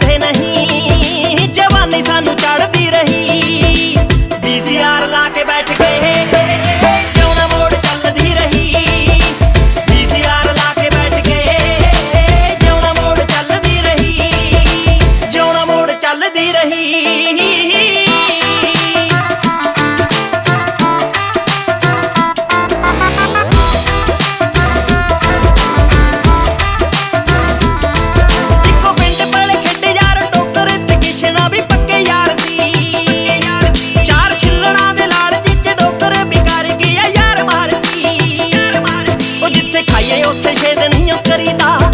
ਮੁੜਦੇ ਨਹੀਂ, ਜਵਾਨੀ ਸਾਨੂੰ ਚੜਦੀ ਰਹੀ। VCR ਲਾ ਕੇ ਬੈਠ ਗਏ, ਕਿਉਂ ਨਾ ਮੋੜ ਚੱਲਦੀ ਰਹੀ। VCR ਲਾ ਕੇ ਬੈਠ ਗਏ, ਕਿਉਂ ਨਾ ਮੋੜ ਚੱਲਦੀ ਰਹੀ, ਕਿਉਂ ਨਾ ਮੋੜ ਚੱਲਦੀ ਰਹੀ। ਉੱਥੇ ਛੇਦ ਨਹੀਂ ਕਰੀਦਾ।